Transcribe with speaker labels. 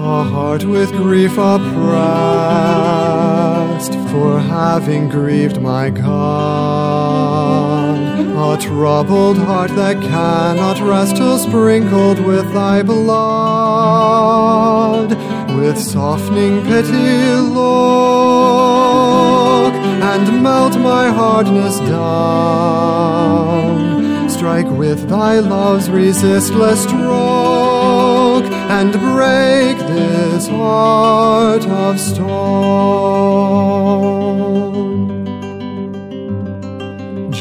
Speaker 1: a heart with grief oppressed for having grieved my God, a troubled heart that cannot rest till sprinkled with thy blood. With softening pity look and melt my hardness down. Strike with thy love's resistless stroke and break this heart of stone.